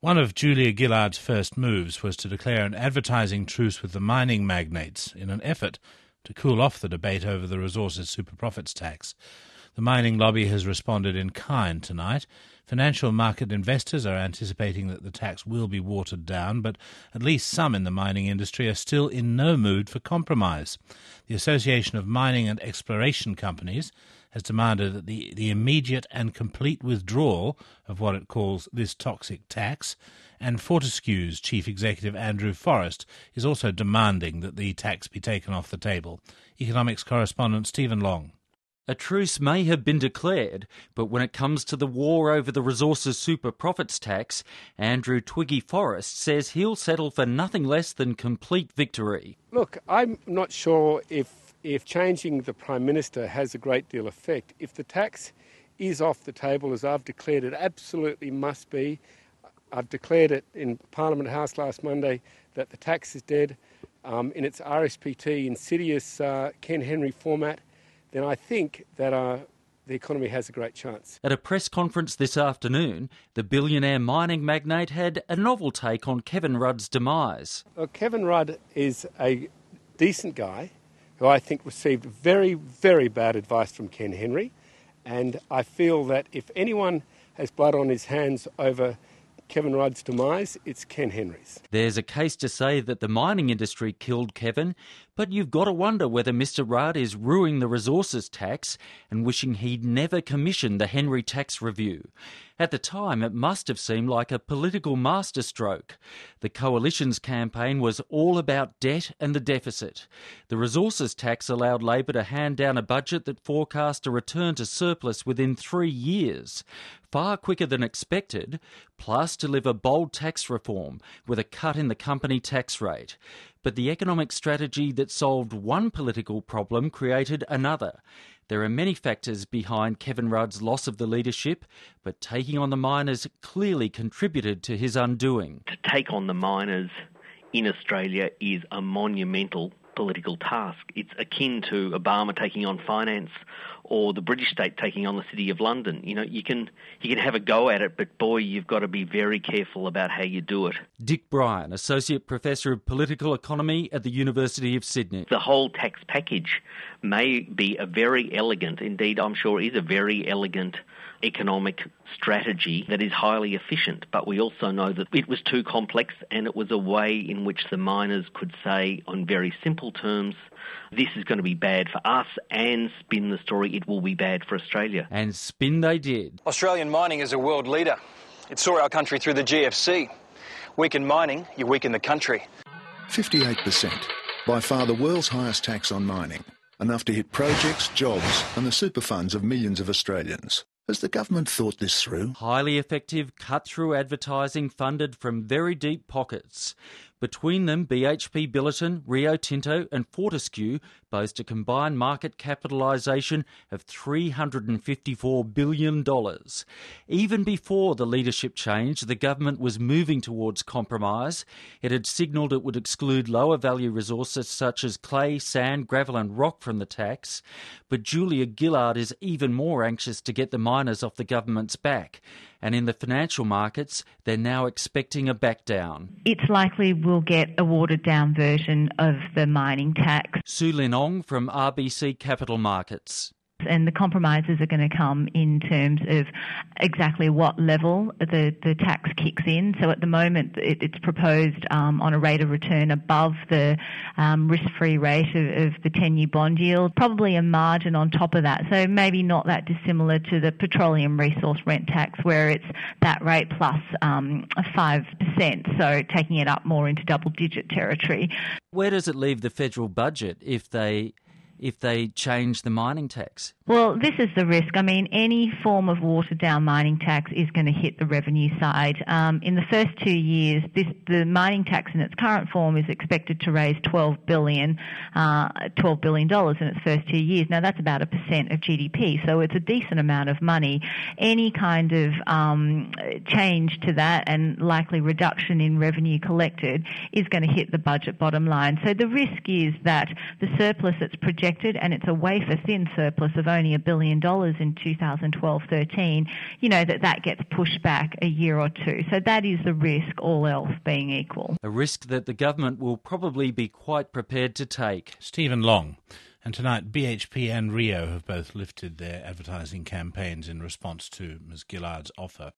One of Julia Gillard's first moves was to declare an advertising truce with the mining magnates in an effort to cool off the debate over the resources super profits tax. The mining lobby has responded in kind tonight. Financial market investors are anticipating that the tax will be watered down, but at least some in the mining industry are still in no mood for compromise. The Association of Mining and Exploration Companies has demanded that the immediate and complete withdrawal of what it calls this toxic tax, and Fortescue's chief executive Andrew Forrest is also demanding that the tax be taken off the table. Economics correspondent Stephen Long. A truce may have been declared, but when it comes to the war over the resources super profits tax, Andrew Twiggy Forrest says he'll settle for nothing less than complete victory. Look, I'm not sure if changing the Prime Minister has a great deal of effect. If the tax is off the table, as I've declared it absolutely must be, I've declared it in Parliament House last Monday that the tax is dead in its RSPT insidious Ken Henry format, then I think that the economy has a great chance. At a press conference this afternoon, the billionaire mining magnate had a novel take on Kevin Rudd's demise. Well, Kevin Rudd is a decent guy who I think received very, very bad advice from Ken Henry, and I feel that if anyone has blood on his hands over Kevin Rudd's demise, it's Ken Henry's. There's a case to say that the mining industry killed Kevin, but you've got to wonder whether Mr Rudd is ruining the resources tax and wishing he'd never commissioned the Henry Tax Review. At the time, it must have seemed like a political masterstroke. The Coalition's campaign was all about debt and the deficit. The resources tax allowed Labor to hand down a budget that forecast a return to surplus within 3 years, far quicker than expected, plus deliver bold tax reform with a cut in the company tax rate. But the economic strategy that solved one political problem created another. There are many factors behind Kevin Rudd's loss of the leadership, but taking on the miners clearly contributed to his undoing. To take on the miners in Australia is a monumental political task. It's akin to Obama taking on finance or the British state taking on the City of London. You know, you can have a go at it, but boy, you've got to be very careful about how you do it. Dick Bryan, Associate Professor of Political Economy at the University of Sydney. The whole tax package may be a very elegant, indeed I'm sure is a very elegant economic strategy that is highly efficient, but we also know that it was too complex and it was a way in which the miners could say on very simple terms, this is going to be bad for us, and spin the story, it will be bad for Australia. And spin they did. Australian mining is a world leader. It saw our country through the GFC. Weaken mining, you weaken the country. 58%, by far the world's highest tax on mining, enough to hit projects, jobs and the super funds of millions of Australians. Has the government thought this through? Highly effective cut-through advertising funded from very deep pockets. Between them, BHP Billiton, Rio Tinto and Fortescue boast a combined market capitalisation of $354 billion. Even before the leadership change, the government was moving towards compromise. It had signalled it would exclude lower value resources such as clay, sand, gravel and rock from the tax. But Julia Gillard is even more anxious to get the miners off the government's back. And in the financial markets, they're now expecting a back down. It's likely we'll get a watered-down version of the mining tax. Sue Lin Ong from RBC Capital Markets. And the compromises are going to come in terms of exactly what level the tax kicks in. So at the moment, it's proposed on a rate of return above the risk-free rate of the 10-year bond yield, probably a margin on top of that. So maybe not that dissimilar to the petroleum resource rent tax, where it's that rate plus 5%, so taking it up more into double-digit territory. Where does it leave the federal budget if they change the mining tax? Well, this is the risk. I mean, any form of watered-down mining tax is going to hit the revenue side. In the first 2 years, the mining tax in its current form is expected to raise $12 billion in its first 2 years. Now, that's about 1% of GDP, so it's a decent amount of money. Any kind of change to that and likely reduction in revenue collected is going to hit the budget bottom line. So the risk is that the surplus that's projected expected, and it's a wafer-thin surplus of only $1 billion in 2012-13, that gets pushed back a year or two. So that is the risk, all else being equal. A risk that the government will probably be quite prepared to take. Stephen Long. And tonight, BHP and Rio have both lifted their advertising campaigns in response to Ms Gillard's offer.